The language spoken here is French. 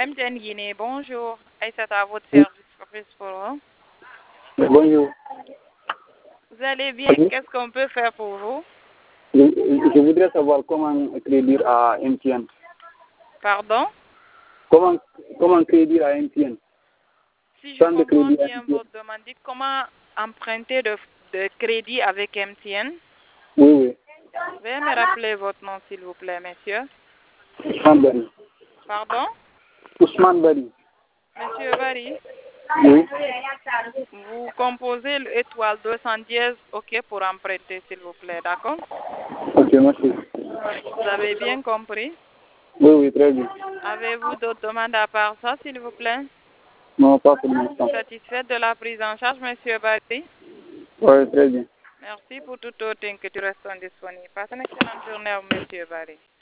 MTN Guinée, bonjour. Aïssata à votre service, Fabrice Poro. Bonjour. Vous allez bien? Oui. Qu'est-ce qu'on peut faire pour vous? Je voudrais savoir comment crédit à MTN. Pardon? Comment crédit à MTN? Si je Plan de comprends crédit à bien MTN. votre demande, dites comment emprunter de crédit avec MTN. Oui. Veuillez me rappeler votre nom, s'il vous plaît, monsieur. Ousmane Bari. Pardon? Ousmane Bari. Monsieur Barry, Oui. vous composez l'étoile 210, OK, pour emprunter, s'il vous plaît, d'accord? Ok, merci. Vous avez bien compris? Oui, très bien. Avez-vous d'autres demandes à part ça, s'il vous plaît? Non, pas pour l'instant. Satisfait de la prise en charge, monsieur Barry? Oui, très bien. Merci pour toute autre que tu restes disponible. Passez une excellente journée, monsieur Barry.